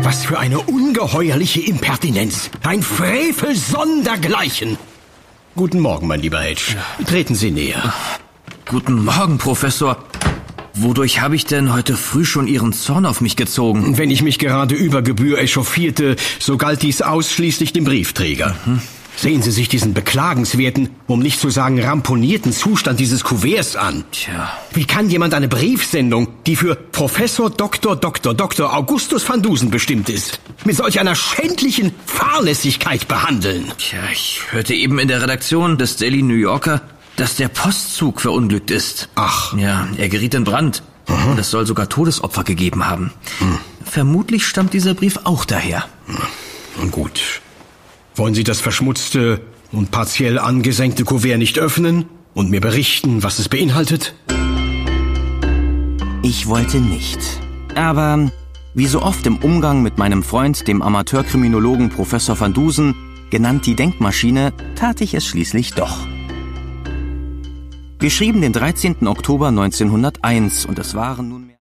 Was für eine ungeheuerliche Impertinenz. Ein Frevel sondergleichen. Guten Morgen, mein lieber Hedge. Treten Sie näher. Guten Morgen, Professor. Wodurch habe ich denn heute früh schon Ihren Zorn auf mich gezogen? Wenn ich mich gerade über Gebühr echauffierte, so galt dies ausschließlich dem Briefträger. Sehen Sie sich diesen beklagenswerten, um nicht zu sagen ramponierten Zustand dieses Kuverts an. Tja. Wie kann jemand eine Briefsendung, die für Professor Dr. Augustus van Dusen bestimmt ist, mit solch einer schändlichen Fahrlässigkeit behandeln? Tja, ich hörte eben in der Redaktion des Daily New Yorker, dass der Postzug verunglückt ist. Ach. Ja, er geriet in Brand. Und es soll sogar Todesopfer gegeben haben. Vermutlich stammt dieser Brief auch daher. Nun gut. Wollen Sie das verschmutzte und partiell angesenkte Kuvert nicht öffnen und mir berichten, was es beinhaltet? Ich wollte nicht. Aber wie so oft im Umgang mit meinem Freund, dem Amateurkriminologen Professor van Dusen, genannt die Denkmaschine, tat ich es schließlich doch. Wir schrieben den 13. Oktober 1901 und es waren nunmehr